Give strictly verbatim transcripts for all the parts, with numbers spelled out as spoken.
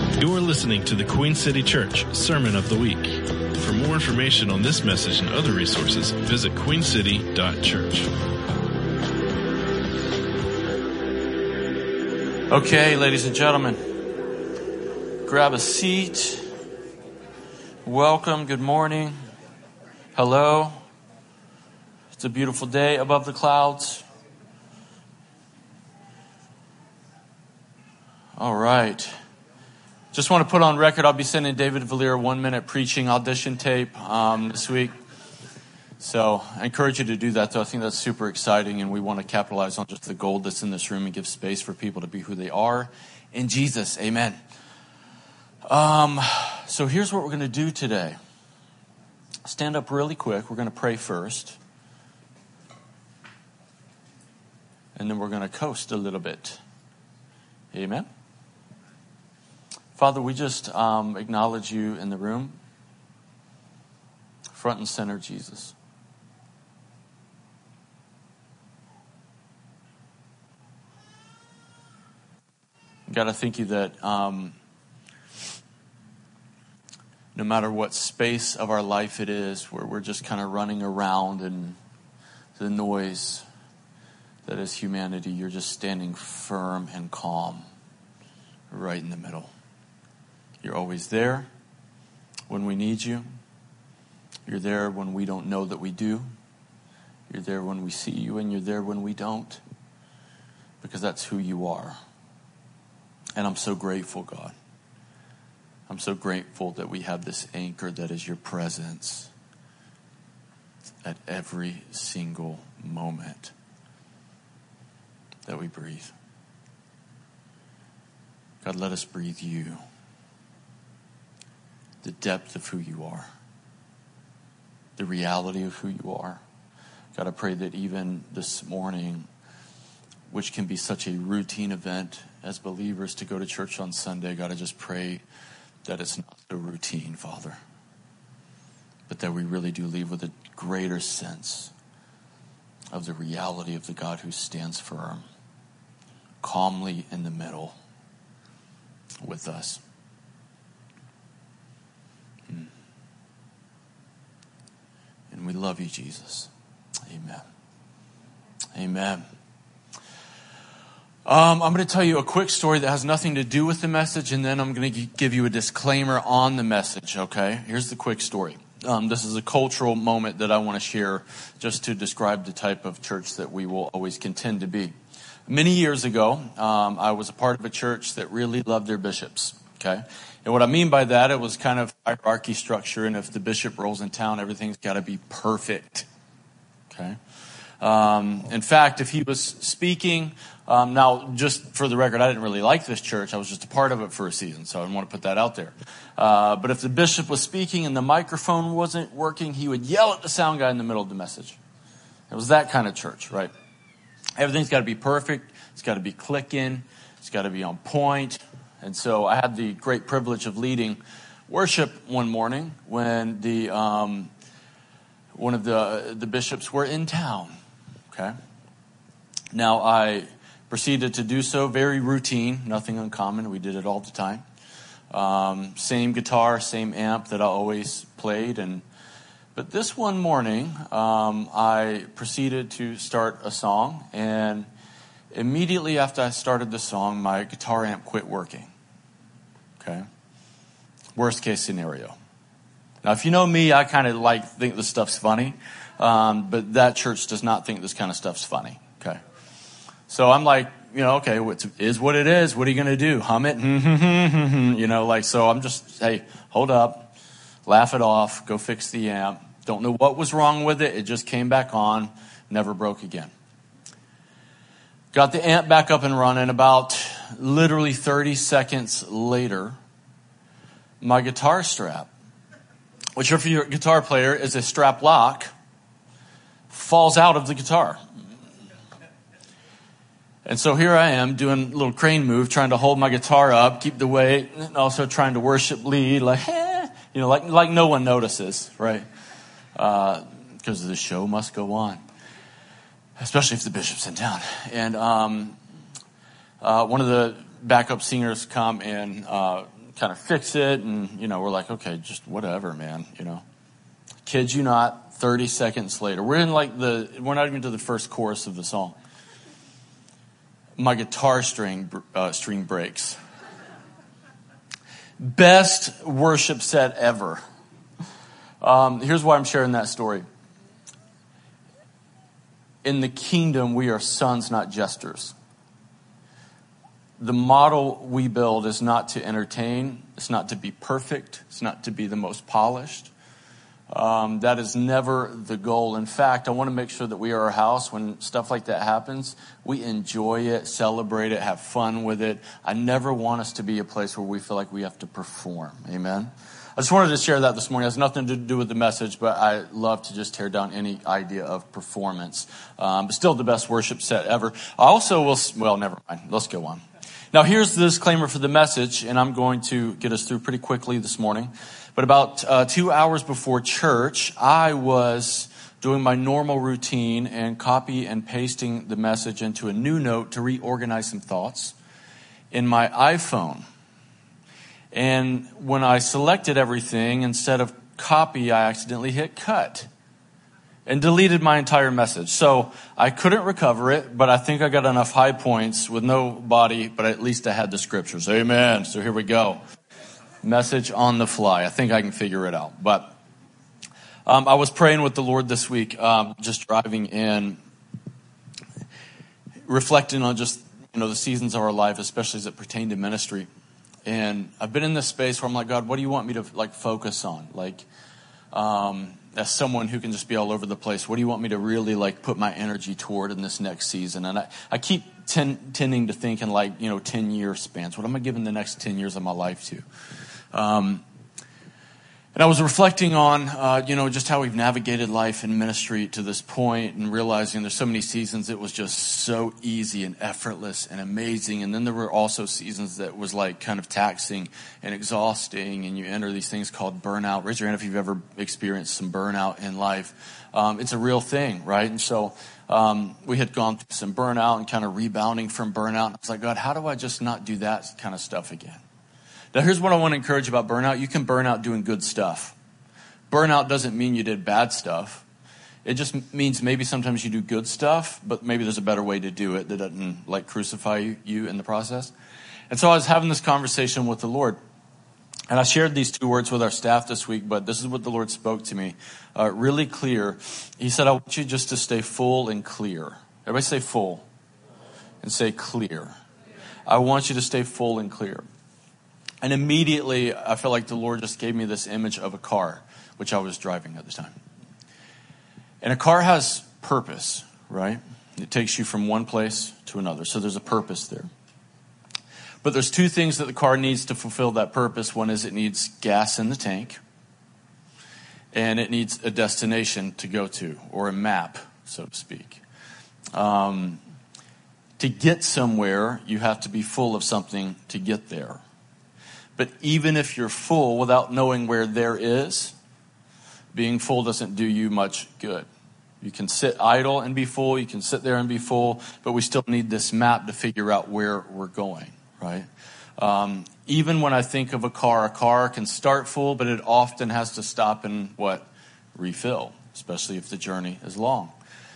You're listening to the Queen City Church Sermon of the Week. For more information on this message and other resources, visit queen city dot church. Okay, ladies and gentlemen, grab a seat. Welcome, good morning. Hello. It's a beautiful day above the clouds. All right. Just want to put on record, I'll be sending David Valier a one-minute preaching audition tape um, this week. So I encourage you to do that, though. I think that's super exciting, and we want to capitalize on just the gold that's in this room and give space for people to be who they are in Jesus. Amen. Um, so here's what we're going to do today. Stand up really quick. We're going to pray first. And then we're going to coast a little bit. Amen. Father, we just um, acknowledge you in the room. Front and center, Jesus. God, I thank you that um, no matter what space of our life it is, where we're just kind of running around and the noise that is humanity, you're just standing firm and calm right in the middle. You're always there when we need you. You're there when we don't know that we do. You're there when we see you, and you're there when we don't, because that's who you are. And I'm so grateful, God. I'm so grateful that we have this anchor that is your presence at every single moment that we breathe. God, let us breathe you. The depth of who you are. The reality of who you are. God, I pray that even this morning, which can be such a routine event as believers to go to church on Sunday, God, I just pray that it's not so routine, Father. But that we really do leave with a greater sense of the reality of the God who stands firm, calmly in the middle with us. And we love you, Jesus. Amen. Amen. Um, I'm going to tell you a quick story that has nothing to do with the message, and then I'm going to give you a disclaimer on the message, okay? Here's the quick story. Um, this is a cultural moment that I want to share just to describe the type of church that we will always contend to be. Many years ago, um, I was a part of a church that really loved their bishops, okay? And what I mean by that, it was kind of hierarchy structure, and if the bishop rolls in town, everything's got to be perfect, okay? Um, in fact, if he was speaking, um, now just for the record, I didn't really like this church. I was just a part of it for a season, so I didn't want to put that out there. Uh, but if the bishop was speaking and the microphone wasn't working, he would yell at the sound guy in the middle of the message. It was that kind of church, right? Everything's got to be perfect. It's got to be clicking. It's got to be on point. And so I had the great privilege of leading worship one morning when the um, one of the the bishops were in town. Okay. Now I proceeded to do so, very routine, nothing uncommon. We did it all the time. Um, same guitar, same amp that I always played, and but this one morning um, I proceeded to start a song, and immediately after I started the song, my guitar amp quit working. Okay. Worst case scenario. Now, if you know me, I kind of like think this stuff's funny, um, but that church does not think this kind of stuff's funny. Okay. So I'm like, you know, okay, it is what it is. What are you going to do? Hum it? You know, like, so I'm just, hey, hold up, laugh it off, go fix the amp. Don't know what was wrong with it. It just came back on, never broke again. Got the amp back up and running. About literally thirty seconds later, my guitar strap, which if you're a guitar player is a strap lock, falls out of the guitar. And so here I am doing a little crane move, trying to hold my guitar up, keep the weight, and also trying to worship lead, like, eh, you know, like like no one notices, right? Uh, because the show must go on. Especially if the bishop's in town. And um, uh, one of the backup singers come and uh, kind of fix it. And, you know, we're like, okay, just whatever, man, you know. Kid you not, thirty seconds later. We're in like the, we're not even to the first chorus of the song. My guitar string, uh, string breaks. Best worship set ever. Um, here's why I'm sharing that story. In the kingdom, we are sons, not jesters. The model we build is not to entertain. It's not to be perfect. It's not to be the most polished. Um, that is never the goal. In fact, I want to make sure that we are a house when stuff like that happens. We enjoy it, celebrate it, have fun with it. I never want us to be a place where we feel like we have to perform. Amen? I just wanted to share that this morning. It has nothing to do with the message, but I love to just tear down any idea of performance. Um, but still the best worship set ever. I also will, well, never mind. Let's go on. Now, here's the disclaimer for the message, and I'm going to get us through pretty quickly this morning. But about uh, two hours before church, I was doing my normal routine and copy and pasting the message into a new note to reorganize some thoughts in my iPhone. And when I selected everything, instead of copy, I accidentally hit cut and deleted my entire message. So I couldn't recover it, but I think I got enough high points with no body, but at least I had the scriptures. Amen. So here we go. Message on the fly. I think I can figure it out. But um, I was praying with the Lord this week, um, just driving in, reflecting on just, you know, the seasons of our life, especially as it pertained to ministry. And I've been in this space where I'm like, God, what do you want me to like focus on? Like, um, as someone who can just be all over the place, what do you want me to really like put my energy toward in this next season? And I, I keep ten, tending to think in like, you know, ten year spans. What am I giving the next ten years of my life to? Um, and I was reflecting on, uh, you know, just how we've navigated life and ministry to this point and realizing there's so many seasons it was just so easy and effortless and amazing. And then there were also seasons that was like kind of taxing and exhausting, and you enter these things called burnout. Raise your hand if you've ever experienced some burnout in life. Um, it's a real thing, right? And so um, we had gone through some burnout and kind of rebounding from burnout. And I was like, God, how do I just not do that kind of stuff again? Now, here's what I want to encourage about burnout. You can burn out doing good stuff. Burnout doesn't mean you did bad stuff. It just means maybe sometimes you do good stuff, but maybe there's a better way to do it that doesn't like crucify you, you in the process. And so I was having this conversation with the Lord. And I shared these two words with our staff this week, but this is what the Lord spoke to me. Uh, really clear. He said, I want you just to stay full and clear. Everybody say full and say clear. I want you to stay full and clear. And immediately, I felt like the Lord just gave me this image of a car, which I was driving at the time. And a car has purpose, right? It takes you from one place to another. So there's a purpose there. But there's two things that the car needs to fulfill that purpose. One is it needs gas in the tank. And it needs a destination to go to, or a map, so to speak. Um, to get somewhere, you have to be full of something to get there. But even if you're full without knowing where there is, being full doesn't do you much good. You can sit idle and be full. You can sit there and be full. But we still need this map to figure out where we're going, right? Um, even when I think of a car, a car can start full, but it often has to stop and what? Refill, especially if the journey is long.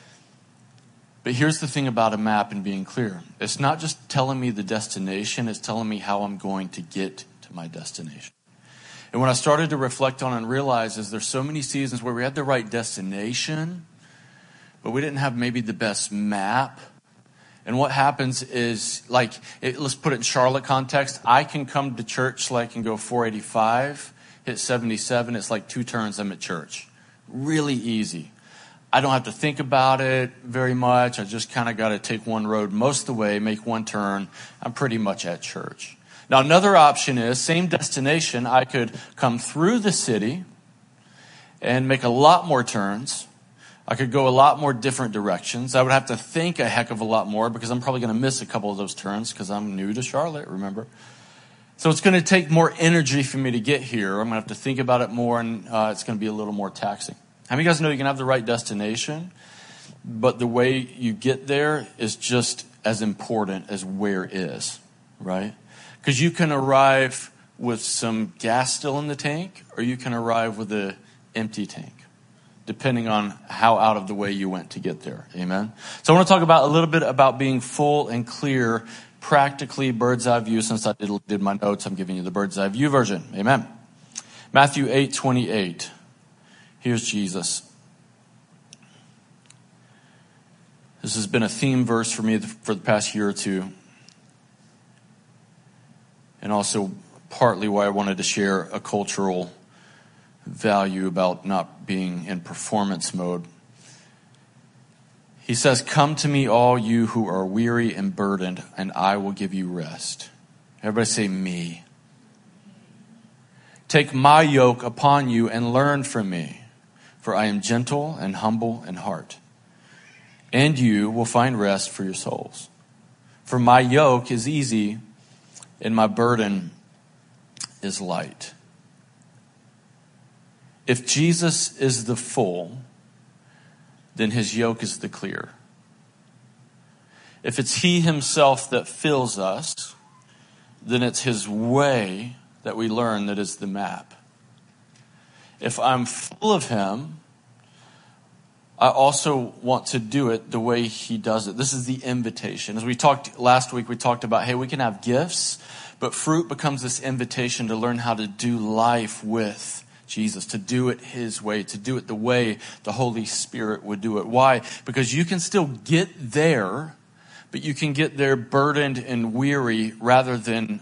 But here's the thing about a map and being clear. It's not just telling me the destination. It's telling me how I'm going to get to my destination. And when I started to reflect on and realize is there's so many seasons where we had the right destination, but we didn't have maybe the best map. And what happens is, like, it, let's put it in Charlotte context. I can come to church like and go four eighty-five, hit seventy-seven. It's like two turns, I'm at church. Really easy. I don't have to think about it very much. I just kind of got to take one road most of the way, make one turn. I'm pretty much at church. Now, another option is, same destination, I could come through the city and make a lot more turns. I could go a lot more different directions. I would have to think a heck of a lot more because I'm probably going to miss a couple of those turns because I'm new to Charlotte, remember? So it's going to take more energy for me to get here. I'm going to have to think about it more, and uh, it's going to be a little more taxing. How many of you guys know you can have the right destination, but the way you get there is just as important as where is, right? Because you can arrive with some gas still in the tank, or you can arrive with an empty tank, depending on how out of the way you went to get there. Amen? So I want to talk about a little bit about being full and clear, practically bird's eye view. Since I did, did my notes, I'm giving you the bird's eye view version. Amen? Matthew eight twenty-eight. Here's Jesus. This has been a theme verse for me for the past year or two. And also partly why I wanted to share a cultural value about not being in performance mode. He says, "Come to me, all you who are weary and burdened, and I will give you rest." Everybody say me. "Take my yoke upon you and learn from me, for I am gentle and humble in heart, and you will find rest for your souls. For my yoke is easy and my burden is light." If Jesus is the full, then his yoke is the clear. If it's he himself that fills us, then it's his way that we learn that is the map. If I'm full of him, I also want to do it the way he does it. This is the invitation. As we talked last week, we talked about, hey, we can have gifts, but fruit becomes this invitation to learn how to do life with Jesus, to do it his way, to do it the way the Holy Spirit would do it. Why? Because you can still get there, but you can get there burdened and weary rather than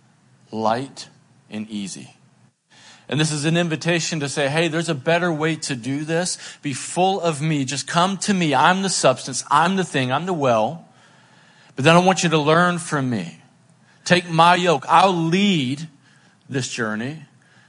light and easy. And this is an invitation to say, hey, there's a better way to do this. Be full of me. Just come to me. I'm the substance. I'm the thing. I'm the well. But then I want you to learn from me. Take my yoke. I'll lead this journey,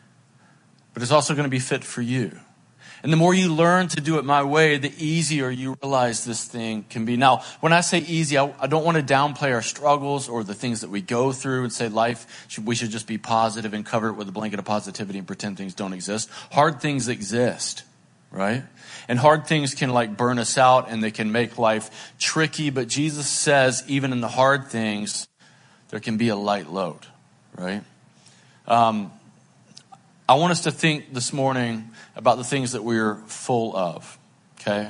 but it's also going to be fit for you. And the more you learn to do it my way, the easier you realize this thing can be. Now, when I say easy, I, I don't want to downplay our struggles or the things that we go through and say life, should, we should just be positive and cover it with a blanket of positivity and pretend things don't exist. Hard things exist, right? And hard things can like burn us out and they can make life tricky. But Jesus says even in the hard things, there can be a light load, right? Um, I want us to think this morning about the things that we're full of, okay?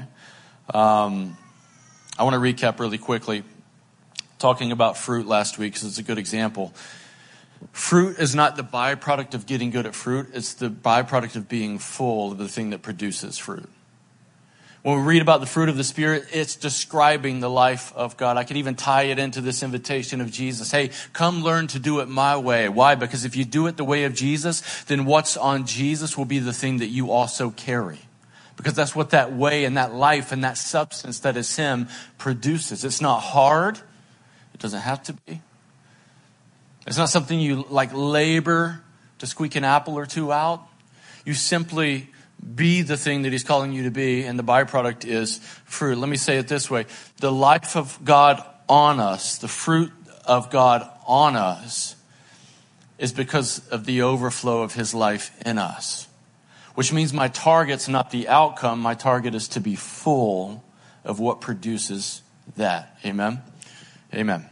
Um, I want to recap really quickly. Talking about fruit last week, because it's a good example. Fruit is not the byproduct of getting good at fruit. It's the byproduct of being full of the thing that produces fruit. When we read about the fruit of the Spirit, it's describing the life of God. I could even tie it into this invitation of Jesus. Hey, come learn to do it my way. Why? Because if you do it the way of Jesus, then what's on Jesus will be the thing that you also carry. Because that's what that way and that life and that substance that is him produces. It's not hard. It doesn't have to be. It's not something you like labor to squeak an apple or two out. You simply be the thing that he's calling you to be, and the byproduct is fruit. Let me say it this way. The life of God on us, the fruit of God on us, is because of the overflow of his life in us. Which means my target's not the outcome. My target is to be full of what produces that. Amen? Amen.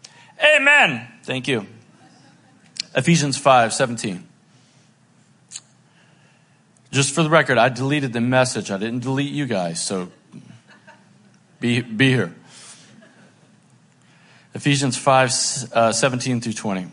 Amen. Thank you. Ephesians five seventeen. Just for the record, I deleted the message. I didn't delete you guys, so be be here. Ephesians five, uh, seventeen through twenty.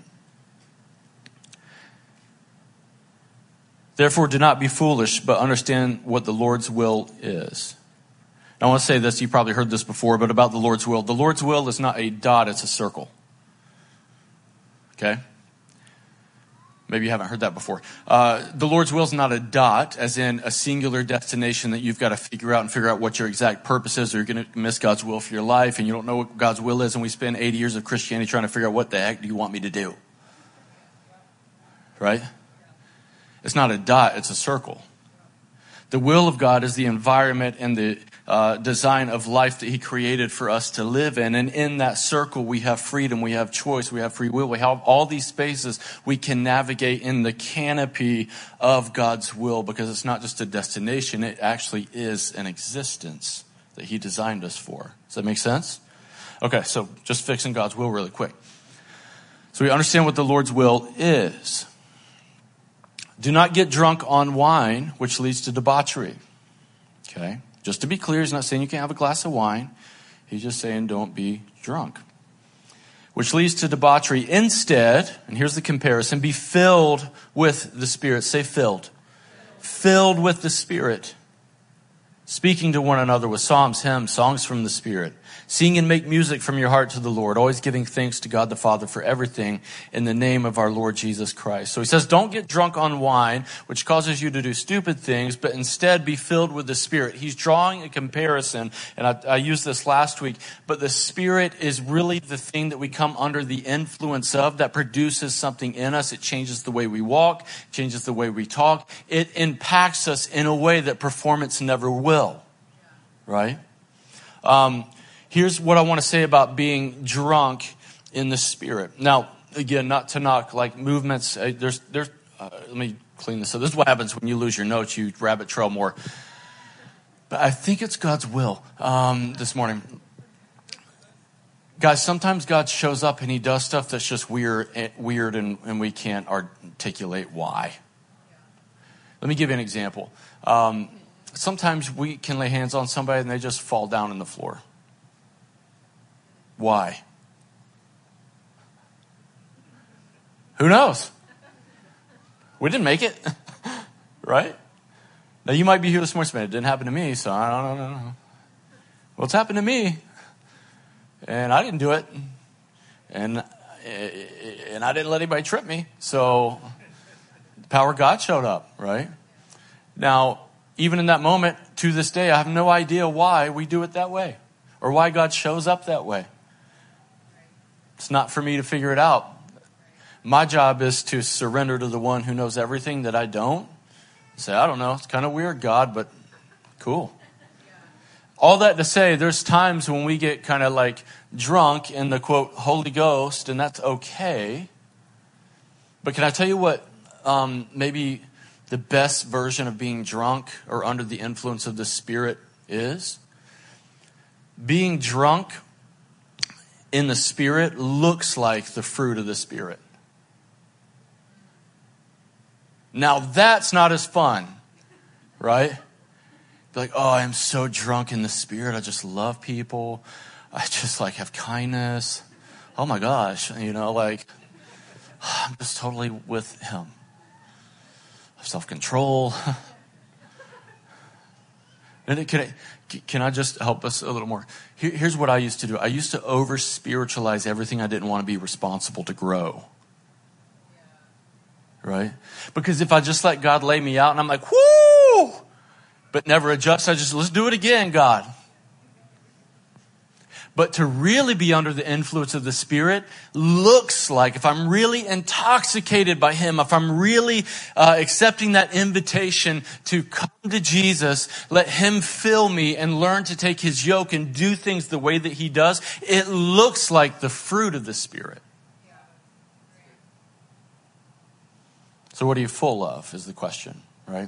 Therefore, do not be foolish, but understand what the Lord's will is. Now, I want to say this. You probably heard this before, but about the Lord's will. The Lord's will is not a dot, it's a circle. Okay? Maybe you haven't heard that before. Uh, the Lord's will is not a dot, as in a singular destination that you've got to figure out and figure out what your exact purpose is, or you're going to miss God's will for your life, and you don't know what God's will is, and we spend eighty years of Christianity trying to figure out what the heck do you want me to do. Right? It's not a dot, it's a circle. The will of God is the environment and the uh, design of life that he created for us to live in. And in that circle, we have freedom, we have choice, we have free will. We have all these spaces we can navigate in the canopy of God's will, because it's not just a destination, it actually is an existence that he designed us for. Does that make sense? Okay, so just fixing God's will really quick. So we understand what the Lord's will is. Do not get drunk on wine, which leads to debauchery. Okay? Just to be clear, he's not saying you can't have a glass of wine. He's just saying don't be drunk. Which leads to debauchery. Instead, and here's the comparison, be filled with the Spirit. Say filled. Filled with the Spirit. Speaking to one another with psalms, hymns, songs from the Spirit. Sing and make music from your heart to the Lord, always giving thanks to God the Father for everything in the name of our Lord Jesus Christ. So he says, don't get drunk on wine, which causes you to do stupid things, but instead be filled with the Spirit. He's drawing a comparison, and I, I used this last week, but the Spirit is really the thing that we come under the influence of that produces something in us. It changes the way we walk, changes the way we talk. It impacts us in a way that performance never will, right? Um, Here's what I want to say about being drunk in the Spirit. Now, again, not to knock like movements. Uh, there's, there's. Uh, let me clean this up. This is what happens when you lose your notes. You rabbit trail more. But I think it's God's will um, this morning. Guys, sometimes God shows up and he does stuff that's just weird, weird, and, and we can't articulate why. Let me give you an example. Um, sometimes we can lay hands on somebody and they just fall down on the floor. Why? Who knows? We didn't make it, right? Now you might be here this morning, man. It didn't happen to me, so I don't know. Well, it's happened to me, and I didn't do it, and and I didn't let anybody trip me. So the power of God showed up, right? Now, even in that moment, to this day, I have no idea why we do it that way, or why God shows up that way. It's not for me to figure it out. My job is to surrender to the one who knows everything that I don't. Say, I don't know. It's kind of weird, God, but cool. All that to say, there's times when we get kind of like drunk in the quote Holy Ghost, and that's okay. But can I tell you what um, maybe the best version of being drunk or under the influence of the Spirit is? Being drunk in the Spirit looks like the fruit of the Spirit. Now that's not as fun, right? Be like, oh, I'm so drunk in the Spirit. I just love people. I just like have kindness. Oh my gosh, you know, like I'm just totally with Him. Self-control. And can I, can I just help us a little more? Here, here's what I used to do. I used to over-spiritualize everything I didn't want to be responsible to grow. Right? Because if I just let God lay me out and I'm like, whoo, but never adjust, I just, let's do it again, God. But to really be under the influence of the Spirit looks like, if I'm really intoxicated by Him, if I'm really uh, accepting that invitation to come to Jesus, let Him fill me and learn to take His yoke and do things the way that He does, it looks like the fruit of the Spirit. So what are you full of is the question, right?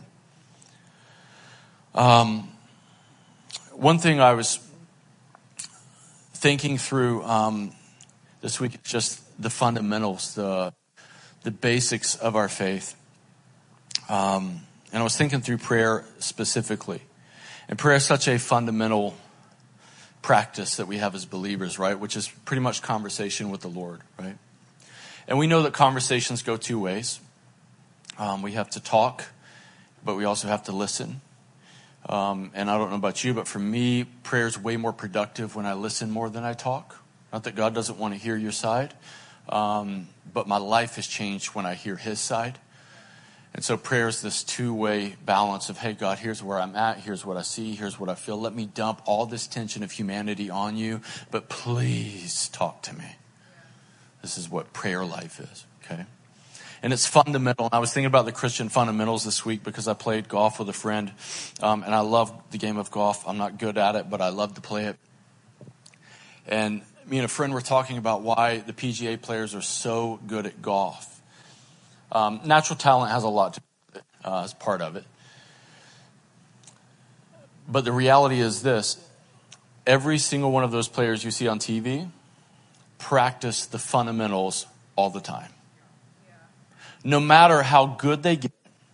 Um, one thing I was thinking through um, this week is just the fundamentals, the the basics of our faith. Um, and I was thinking through prayer specifically. And prayer is such a fundamental practice that we have as believers, right? Which is pretty much conversation with the Lord, right? And we know that conversations go two ways. Um, we have to talk, but we also have to listen. Um, and I don't know about you, but for me, prayer is way more productive when I listen more than I talk. Not that God doesn't want to hear your side, um, but my life has changed when I hear His side. And so prayer is this two-way balance of, hey, God, here's where I'm at. Here's what I see. Here's what I feel. Let me dump all this tension of humanity on you, but please talk to me. This is what prayer life is, okay? And it's fundamental. And I was thinking about the Christian fundamentals this week because I played golf with a friend. Um, and I love the game of golf. I'm not good at it, but I love to play it. And me and a friend were talking about why the P G A players are so good at golf. Um, natural talent has a lot to do with it, uh, as part of it. But the reality is this. Every single one of those players you see on T V practice the fundamentals all the time. No matter how good they get,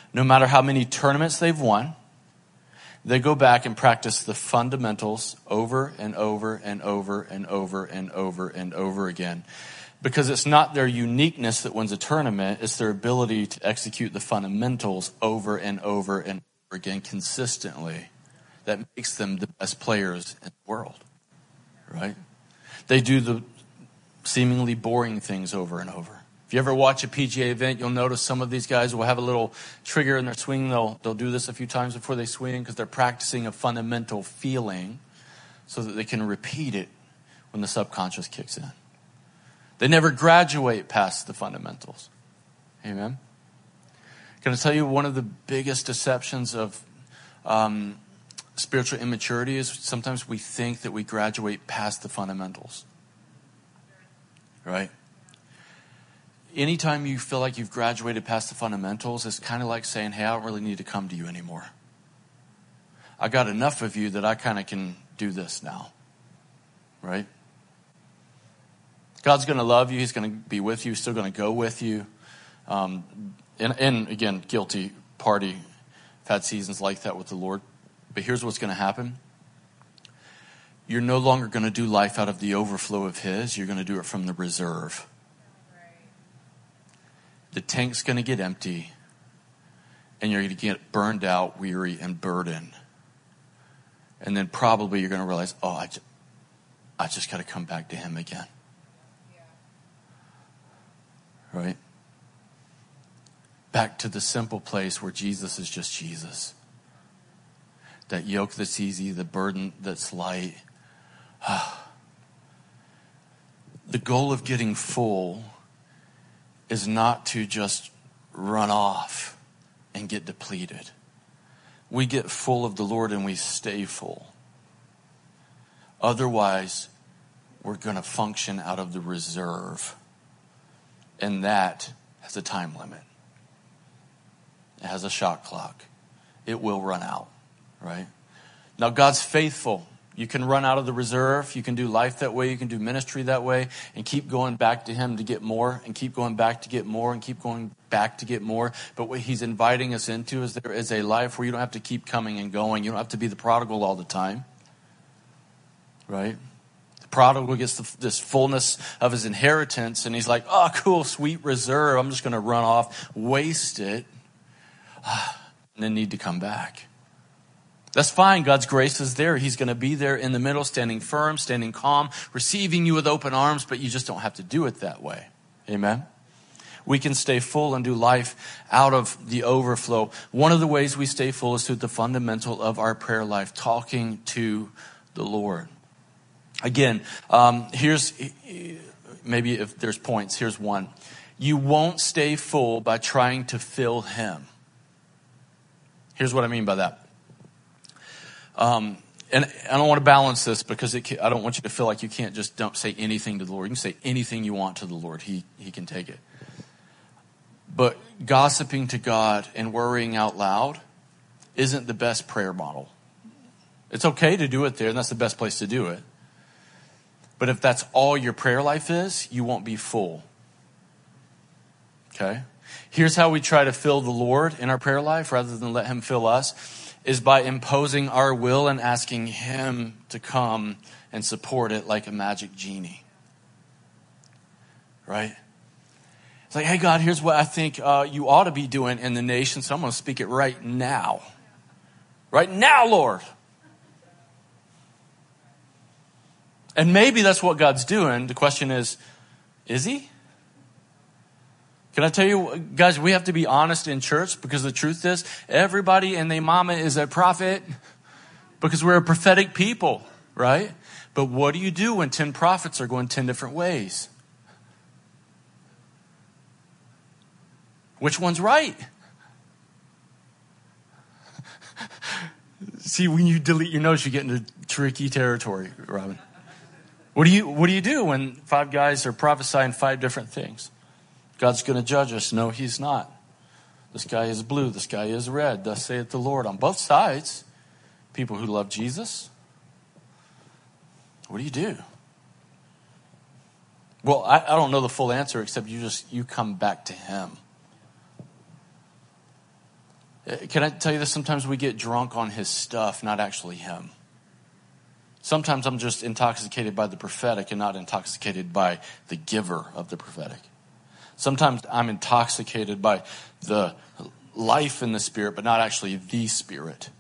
No matter how many tournaments they've won, they go back and practice the fundamentals over and over and over and over and over and over again. Because it's not their uniqueness that wins a tournament, it's their ability to execute the fundamentals over and over and over again consistently that makes them the best players in the world, right? They do the seemingly boring things over and over. If you ever watch a P G A event, you'll notice some of these guys will have a little trigger in their swing. They'll, they'll do this a few times before they swing because they're practicing a fundamental feeling so that they can repeat it when the subconscious kicks in. They never graduate past the fundamentals. Amen? Can I tell you one of the biggest deceptions of um, spiritual immaturity is sometimes we think that we graduate past the fundamentals. Right? Anytime you feel like you've graduated past the fundamentals, it's kind of like saying, hey, I don't really need to come to you anymore. I got enough of you that I kind of can do this now. Right? God's going to love you. He's going to be with you. He's still going to go with you. Um, and, and again, guilty party. I've had seasons like that with the Lord. But here's what's going to happen. You're no longer going to do life out of the overflow of His. You're going to do it from the reserve. The tank's going to get empty. And you're going to get burned out, weary, and burdened. And then probably you're going to realize, oh, I just, I just got to come back to Him again. Right? Back to the simple place where Jesus is just Jesus. That yoke that's easy, the burden that's light. The goal of getting full is not to just run off and get depleted. We get full of the Lord and we stay full. Otherwise, we're going to function out of the reserve. And that has a time limit. It has a shot clock. It will run out, right? Now, God's faithful. You can run out of the reserve. You can do life that way. You can do ministry that way and keep going back to Him to get more and keep going back to get more and keep going back to get more. But what He's inviting us into is there is a life where you don't have to keep coming and going. You don't have to be the prodigal all the time, right? The prodigal gets the, this fullness of his inheritance and he's like, oh, cool, sweet reserve. I'm just going to run off, waste it, and then need to come back. That's fine. God's grace is there. He's going to be there in the middle, standing firm, standing calm, receiving you with open arms, but you just don't have to do it that way. Amen? We can stay full and do life out of the overflow. One of the ways we stay full is through the fundamental of our prayer life, talking to the Lord. Again, um, here's, maybe if there's points, here's one. You won't stay full by trying to fill Him. Here's what I mean by that. Um, and I don't want to balance this because it can, I don't want you to feel like you can't just don't say anything to the Lord. You can say anything you want to the Lord. He, he can take it. But gossiping to God and worrying out loud isn't the best prayer model. It's okay to do it there, and that's the best place to do it. But if that's all your prayer life is, you won't be full. Okay? Here's how we try to fill the Lord in our prayer life rather than let Him fill us. Is by imposing our will and asking Him to come and support it like a magic genie. Right? It's like, hey, God, here's what I think uh, you ought to be doing in the nation, so I'm going to speak it right now. Right now, Lord. And maybe that's what God's doing. The question is, is He? Can I tell you, guys, we have to be honest in church because the truth is everybody and their mama is a prophet because we're a prophetic people, right? But what do you do when ten prophets are going ten different ways? Which one's right? See, when you delete your notes, you get into tricky territory, Robin. What do you, what do you do when five guys are prophesying five different things? God's going to judge us. No, He's not. This guy is blue. This guy is red. Thus saith the Lord. On both sides, people who love Jesus. What do you do? Well, I, I don't know the full answer except you just, you come back to Him. Can I tell you this? Sometimes we get drunk on his stuff, not actually him. Sometimes I'm just intoxicated by the prophetic and not intoxicated by the giver of the prophetic. Sometimes I'm intoxicated by the life in the Spirit, but not actually the Spirit.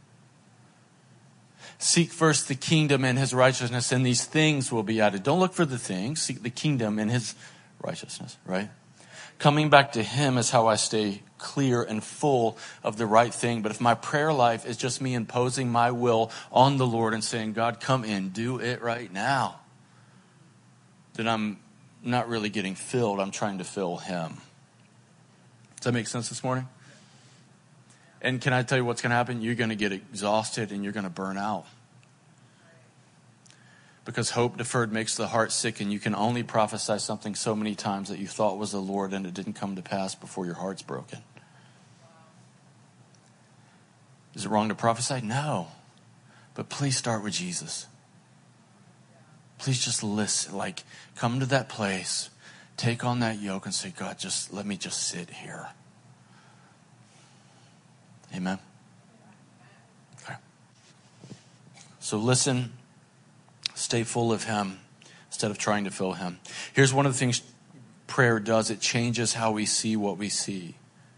Seek first the kingdom and his righteousness, and these things will be added. Don't look for the things. Seek the kingdom and his righteousness, right? Coming back to him is how I stay clear and full of the right thing. But if my prayer life is just me imposing my will on the Lord and saying, God, come in, do it right now, then I'm not really getting filled. I'm trying to fill him. Does that make sense this morning? And can I tell you what's going to happen? You're going to get exhausted and you're going to burn out. Because hope deferred makes the heart sick, and you can only prophesy something so many times that you thought was the Lord and it didn't come to pass before your heart's broken. Is it wrong to prophesy? No. But please start with Jesus. Please just listen. Like, come to that place, take on that yoke and say, God, just let me just sit here. Amen. Okay. So listen. Stay full of him instead of trying to fill him. Here's one of the things prayer does. It changes how we see what we see.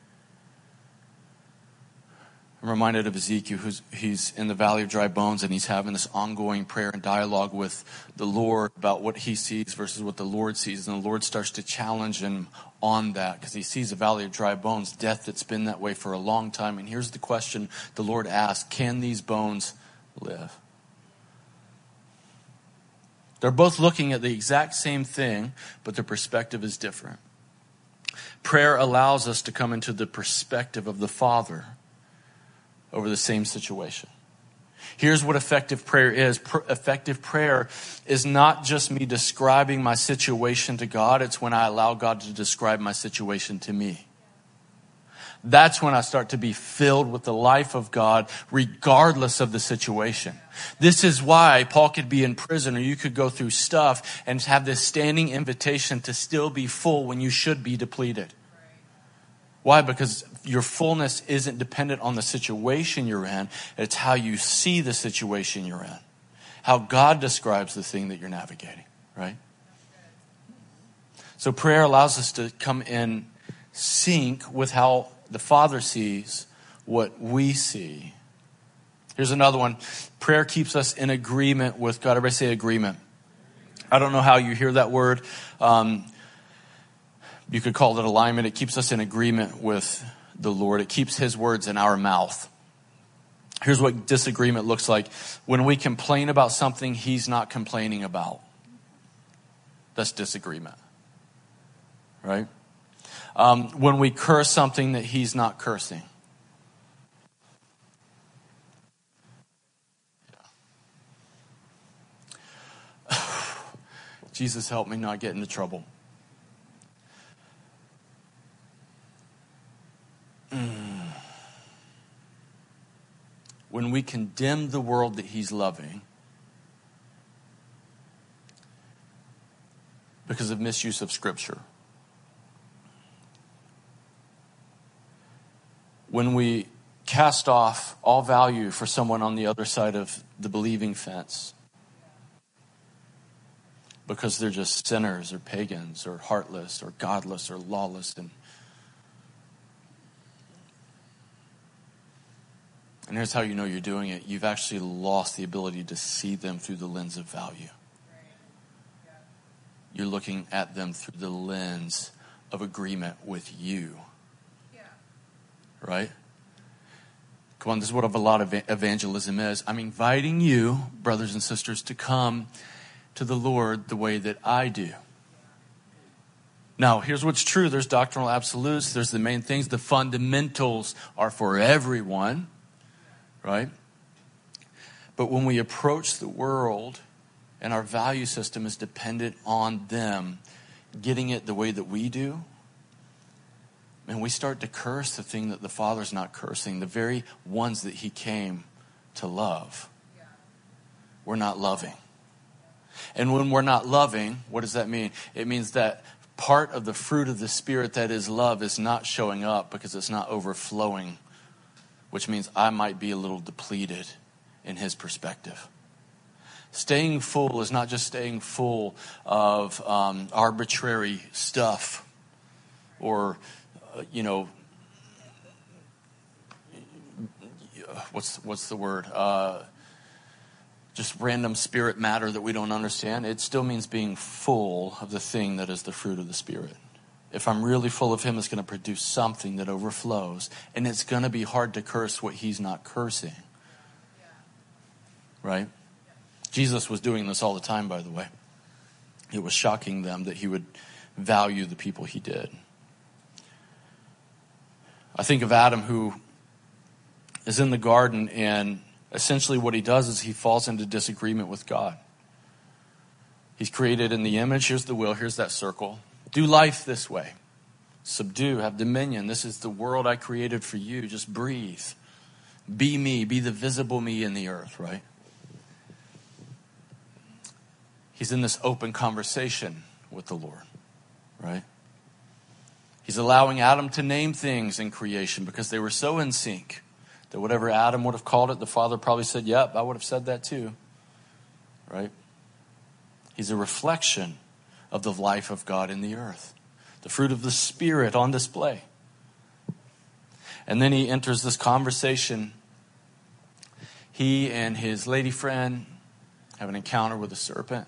I'm reminded of Ezekiel, who's he's in the valley of dry bones, and he's having this ongoing prayer and dialogue with the Lord about what he sees versus what the Lord sees. And the Lord starts to challenge him on that because he sees a valley of dry bones, death that's been that way for a long time. And here's the question the Lord asks, can these bones live? They're both looking at the exact same thing, but their perspective is different. Prayer allows us to come into the perspective of the Father over the same situation. Here's what effective prayer is. Pr- effective prayer is not just me describing my situation to God. It's when I allow God to describe my situation to me. That's when I start to be filled with the life of God, regardless of the situation. This is why Paul could be in prison, or you could go through stuff and have this standing invitation to still be full when you should be depleted. Why? Because your fullness isn't dependent on the situation you're in. It's how you see the situation you're in. How God describes the thing that you're navigating, right? So prayer allows us to come in sync with how the Father sees what we see. Here's another one. Prayer keeps us in agreement with God. Everybody say agreement. I don't know how you hear that word. Um, you could call it alignment. It keeps us in agreement with the Lord. It keeps his words in our mouth. Here's what disagreement looks like. When we complain about something he's not complaining about. That's disagreement. Right? Um, when we curse something that he's not cursing. Jesus, help me not get into trouble. Mm. When we condemn the world that he's loving because of misuse of Scripture. When we cast off all value for someone on the other side of the believing fence because they're just sinners or pagans or heartless or godless or lawless. And, and here's how you know you're doing it. You've actually lost the ability to see them through the lens of value. You're looking at them through the lens of agreement with you. Right? Come on, this is what a lot of evangelism is. I'm inviting you, brothers and sisters, to come to the Lord the way that I do. Now, here's what's true. There's doctrinal absolutes. There's the main things. The fundamentals are for everyone. Right? But when we approach the world and our value system is dependent on them getting it the way that we do, and we start to curse the thing that the Father's not cursing, the very ones that he came to love. We're not loving. And when we're not loving, what does that mean? It means that part of the fruit of the Spirit that is love is not showing up because it's not overflowing which means I might be a little depleted in his perspective. Staying full is not just staying full of um, arbitrary stuff or, uh, you know, what's what's the word? Uh, just random spirit matter that we don't understand. It still means being full of the thing that is the fruit of the Spirit. If I'm really full of him, it's going to produce something that overflows. And it's going to be hard to curse what he's not cursing. Right? Jesus was doing this all the time, by the way. It was shocking them that he would value the people he did. I think of Adam, who is in the garden, and essentially what he does is he falls into disagreement with God. He's created in the image. Here's the will. Here's that circle. Do life this way. Subdue, have dominion. This is the world I created for you. Just breathe. Be me. Be the visible me in the earth, right? He's in this open conversation with the Lord, right? He's allowing Adam to name things in creation because they were so in sync that whatever Adam would have called it, the Father probably said, yep, I would have said that too, right? He's a reflection of the life of God in the earth, the fruit of the Spirit on display. And then he enters this conversation. He and his lady friend have an encounter with a serpent,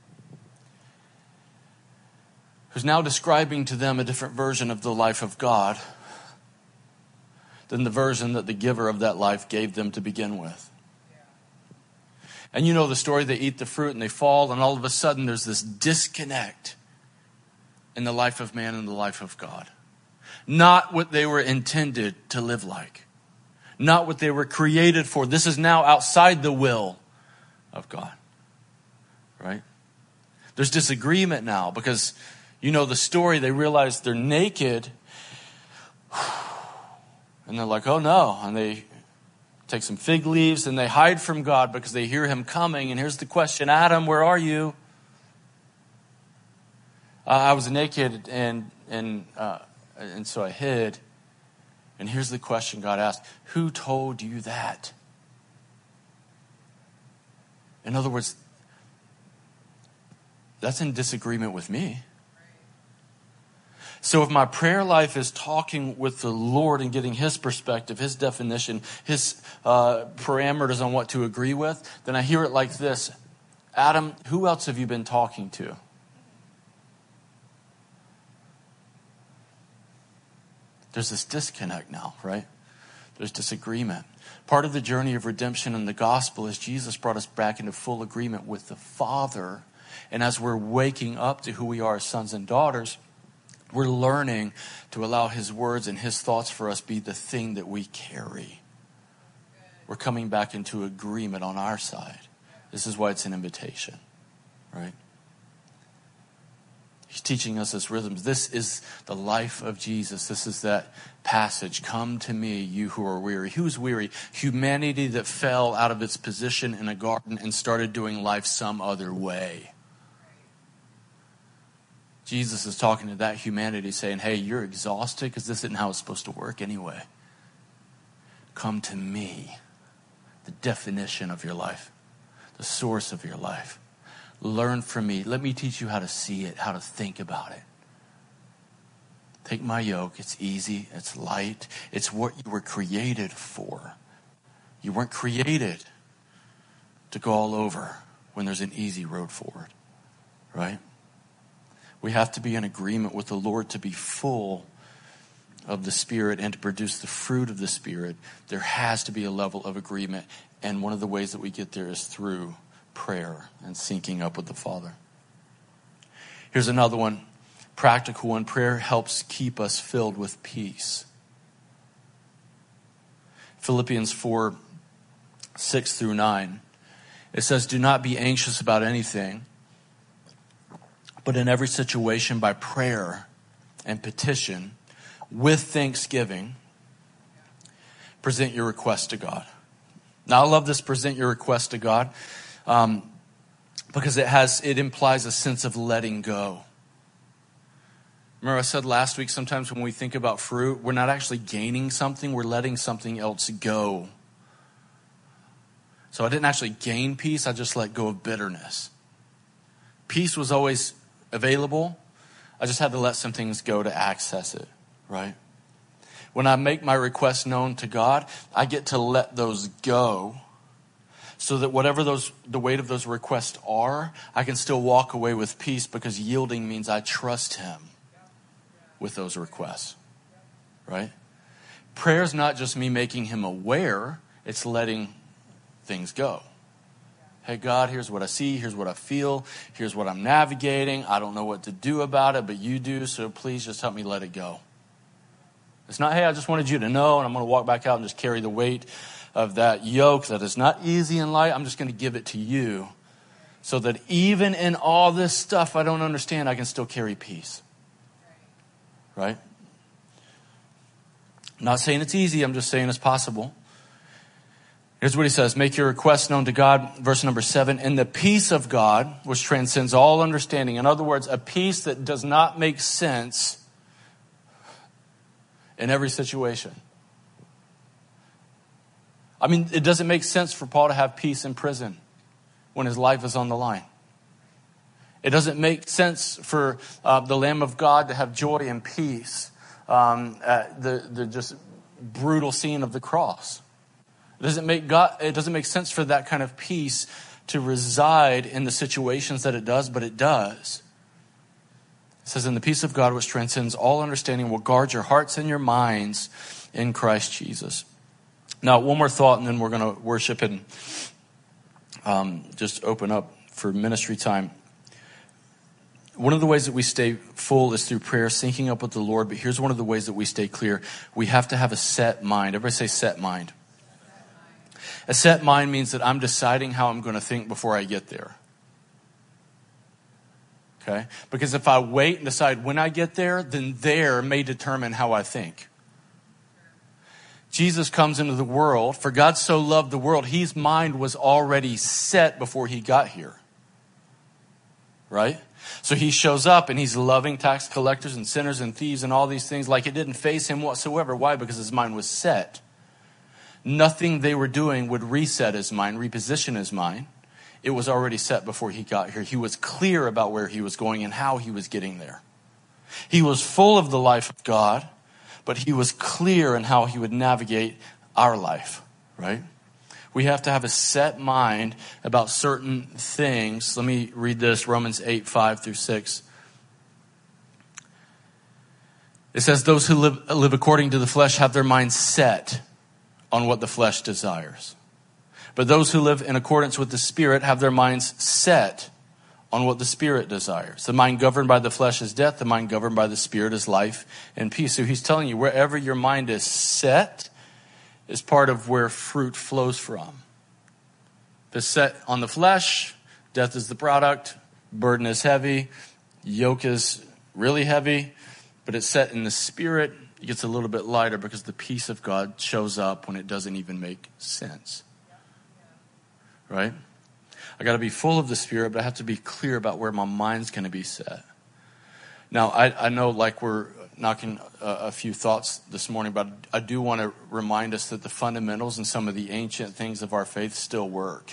who's now describing to them a different version of the life of God than the version that the giver of that life gave them to begin with. And you know the story, they eat the fruit and they fall, and all of a sudden there's this disconnect in the life of man and the life of God. Not what they were intended to live like. Not what they were created for. This is now outside the will of God. Right? There's disagreement now because you know the story, they realize they're naked. And they're like, oh no. And they take some fig leaves and they hide from God because they hear him coming. And here's the question, Adam, where are you? Uh, I was naked and and uh, and so I hid. And here's the question God asked, who told you that? In other words, that's in disagreement with me. So if my prayer life is talking with the Lord and getting his perspective, his definition, his uh, parameters on what to agree with, then I hear it like this. Adam, who else have you been talking to? There's this disconnect now, right? There's disagreement. Part of the journey of redemption in the gospel is Jesus brought us back into full agreement with the Father. And as we're waking up to who we are as sons and daughters, we're learning to allow his words and his thoughts for us be the thing that we carry. We're coming back into agreement on our side. This is why it's an invitation, right? He's teaching us his rhythms. This is the life of Jesus. This is that passage. Come to me, you who are weary. Who's weary? Humanity that fell out of its position in a garden and started doing life some other way. Jesus is talking to that humanity saying, hey, you're exhausted because this isn't how it's supposed to work anyway. Come to me, the definition of your life, the source of your life. Learn from me. Let me teach you how to see it, how to think about it. Take my yoke. It's easy. It's light. It's what you were created for. You weren't created to go all over when there's an easy road forward, right? We have to be in agreement with the Lord to be full of the Spirit and to produce the fruit of the Spirit. There has to be a level of agreement. And one of the ways that we get there is through prayer and syncing up with the Father. Here's another one, practical one. Prayer helps keep us filled with peace. Philippians four, six through nine. It says, do not be anxious about anything, but in every situation by prayer and petition, with thanksgiving, present your request to God. Now I love this, present your request to God, um, because it has, it implies a sense of letting go. Remember I said last week, sometimes when we think about fruit, we're not actually gaining something, we're letting something else go. So I didn't actually gain peace, I just let go of bitterness. Peace was always available. I just had to let some things go to access it, right? When I make my requests known to God, I get to let those go so that whatever those the weight of those requests are, I can still walk away with peace because yielding means I trust him with those requests, right? Prayer is not just me making him aware, it's letting things go. Hey, God, here's what I see. Here's what I feel. Here's what I'm navigating. I don't know what to do about it, but you do. So please just help me let it go. It's not, hey, I just wanted you to know, and I'm going to walk back out and just carry the weight of that yoke that is not easy and light. I'm just going to give it to you so that even in all this stuff I don't understand, I can still carry peace. Right? I'm not saying it's easy. I'm just saying it's possible. Here's what he says. Make your requests known to God. Verse number seven. And the peace of God, which transcends all understanding. In other words, a peace that does not make sense in every situation. I mean, it doesn't make sense for Paul to have peace in prison when his life is on the line. It doesn't make sense for uh, the Lamb of God to have joy and peace um, at the, the just brutal scene of the cross. It doesn't make God, it doesn't make sense for that kind of peace to reside in the situations that it does, but it does. It says, and the peace of God, which transcends all understanding, will guard your hearts and your minds in Christ Jesus. Now, one more thought, and then we're going to worship and um, just open up for ministry time. One of the ways that we stay full is through prayer, syncing up with the Lord. But here's one of the ways that we stay clear. We have to have a set mind. Everybody say set mind. A set mind means that I'm deciding how I'm going to think before I get there. Okay? Because if I wait and decide when I get there, then there may determine how I think. Jesus comes into the world. For God so loved the world, his mind was already set before he got here. Right? So he shows up and he's loving tax collectors and sinners and thieves and all these things like it didn't faze him whatsoever. Why? Because his mind was set. Nothing they were doing would reset his mind, reposition his mind. It was already set before he got here. He was clear about where he was going and how he was getting there. He was full of the life of God, but he was clear in how he would navigate our life, right? We have to have a set mind about certain things. Let me read this, Romans eight, five through six. It says, those who live, live according to the flesh have their minds set on what the flesh desires. But those who live in accordance with the Spirit have their minds set on what the Spirit desires. The mind governed by the flesh is death. The mind governed by the Spirit is life and peace. So he's telling you wherever your mind is set is part of where fruit flows from. If it's set on the flesh, death is the product, burden is heavy, yoke is really heavy, but it's set in the Spirit, it gets a little bit lighter because the peace of God shows up when it doesn't even make sense. Right? I got to be full of the Spirit, but I have to be clear about where my mind's going to be set. Now, I, I know like we're knocking a, a few thoughts this morning, but I do want to remind us that the fundamentals and some of the ancient things of our faith still work.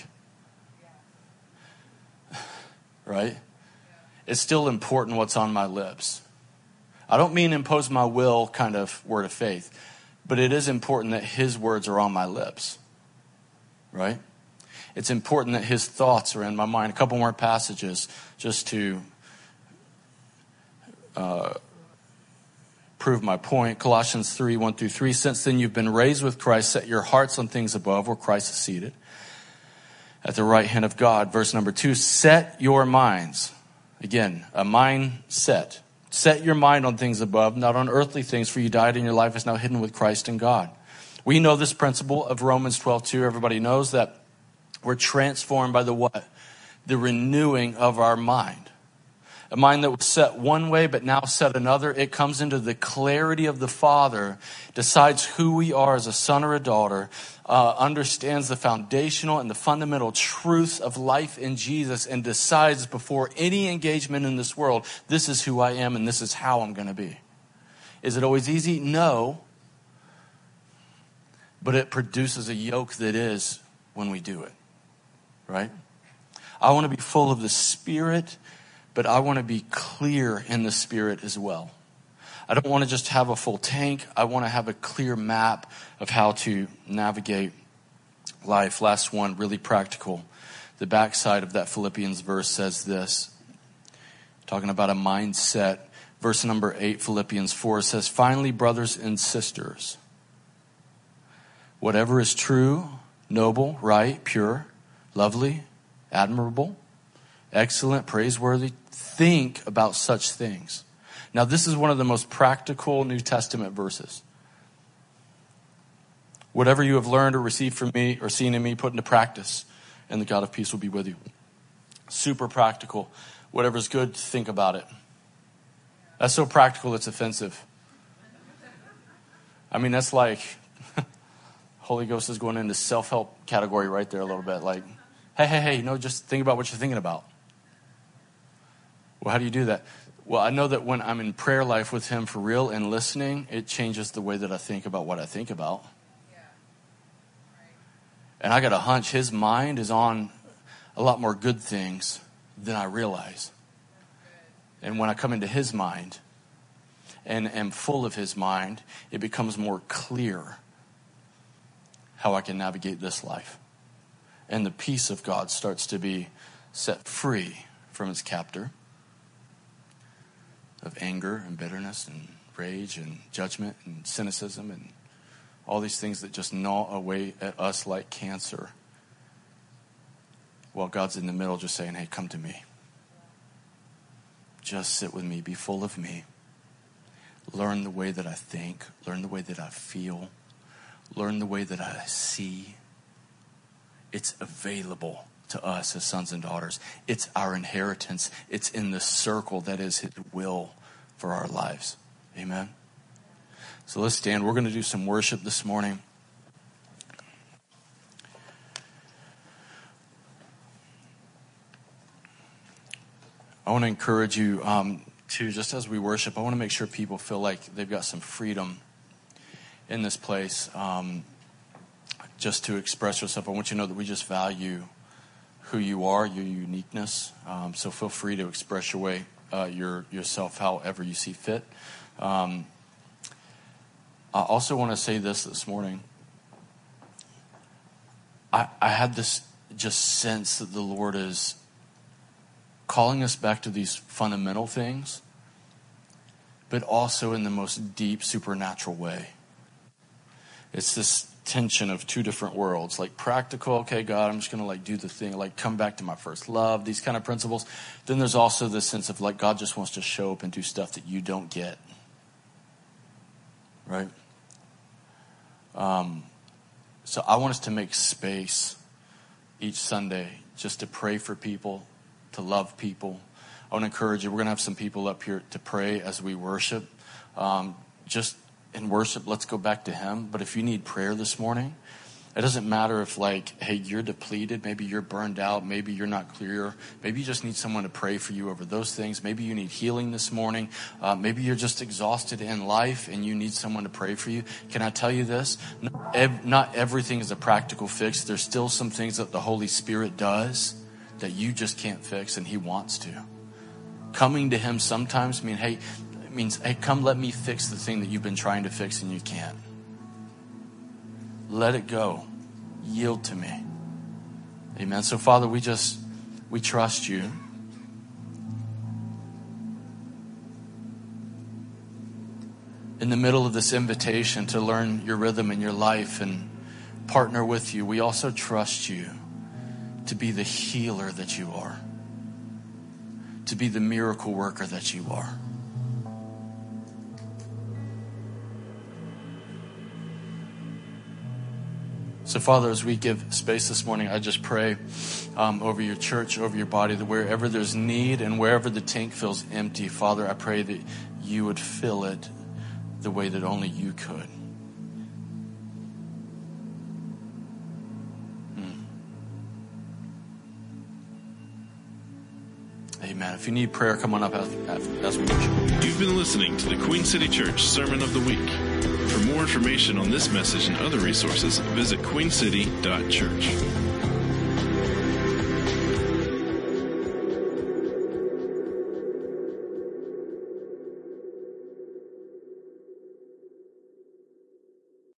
Right? It's still important what's on my lips. I don't mean impose my will kind of word of faith, but it is important that his words are on my lips. Right? It's important that his thoughts are in my mind. A couple more passages just to uh, prove my point. Colossians three, one through three. Since then you've been raised with Christ. Set your hearts on things above where Christ is seated at the right hand of God. Verse number two. Set your minds. Again, a mind set. Set your mind on things above, not on earthly things, for you died and your life is now hidden with Christ in God. We know this principle of Romans twelve two. Everybody knows that we're transformed by the what? The renewing of our mind. A mind that was set one way but now set another. It comes into the clarity of the Father, decides who we are as a son or a daughter, uh, understands the foundational and the fundamental truths of life in Jesus, and decides before any engagement in this world, this is who I am and this is how I'm going to be. Is it always easy? No. But it produces a yoke that is when we do it, right? I want to be full of the Spirit, but I want to be clear in the Spirit as well. I don't want to just have a full tank. I want to have a clear map of how to navigate life. Last one, really practical. The backside of that Philippians verse says this, talking about a mindset. Verse number eight, Philippians four says, finally, brothers and sisters, whatever is true, noble, right, pure, lovely, admirable, excellent, praiseworthy, think about such things. Now, this is one of the most practical New Testament verses. Whatever you have learned or received from me or seen in me, put into practice, and the God of peace will be with you. Super practical. Whatever's good, think about it. That's so practical, it's offensive. I mean, that's like Holy Ghost is going into self-help category right there a little bit. Like, hey, hey, hey, no, just think about what you're thinking about. Well, how do you do that? Well, I know that when I'm in prayer life with him for real and listening, it changes the way that I think about what I think about. Yeah. Right. And I got a hunch his mind is on a lot more good things than I realize. And when I come into his mind and am full of his mind, it becomes more clear how I can navigate this life. And the peace of God starts to be set free from its captor of anger and bitterness and rage and judgment and cynicism and all these things that just gnaw away at us like cancer. While God's in the middle just saying, hey, come to me. Just sit with me. Be full of me. Learn the way that I think. Learn the way that I feel. Learn the way that I see. It's available to us as sons and daughters. It's our inheritance. It's in the circle that is his will for our lives. Amen. So let's stand. We're going to do some worship this morning. I want to encourage you um, to, just as we worship, I want to make sure people feel like they've got some freedom in this place um, just to express yourself. I want you to know that we just value who you are, your uniqueness. Um, so feel free to express your way, uh, your yourself however you see fit. Um, I also want to say this this morning. I, I had this just sense that the Lord is calling us back to these fundamental things, but also in the most deep supernatural way. It's this tension of two different worlds, like practical, okay, God, I'm just going to like do the thing, like come back to my first love, these kind of principles. Then there's also this sense of like God just wants to show up and do stuff that you don't get. Right? Um, so I want us to make space each Sunday just to pray for people, to love people. I want to encourage you. We're going to have some people up here to pray as we worship. Um, just in worship, let's go back to him. But if you need prayer this morning, it doesn't matter if like, hey, you're depleted. Maybe you're burned out. Maybe you're not clear. Maybe you just need someone to pray for you over those things. Maybe you need healing this morning. Uh, maybe you're just exhausted in life and you need someone to pray for you. Can I tell you this? Not, ev- not everything is a practical fix. There's still some things that the Holy Spirit does that you just can't fix, and he wants to. Coming to him sometimes mean, hey, it means, hey, come let me fix the thing that you've been trying to fix and you can't. Let it go. Yield to me. Amen. So, Father, we just, we trust you. In the middle of this invitation to learn your rhythm in your life and partner with you, we also trust you to be the healer that you are, to be the miracle worker that you are. So, Father, as we give space this morning, I just pray um, over your church, over your body, that wherever there's need and wherever the tank feels empty, Father, I pray that you would fill it the way that only you could. Hmm. Amen. If you need prayer, come on up as, as we worship. You've been listening to the Queen City Church Sermon of the Week. For more information on this message and other resources, visit queen city dot church.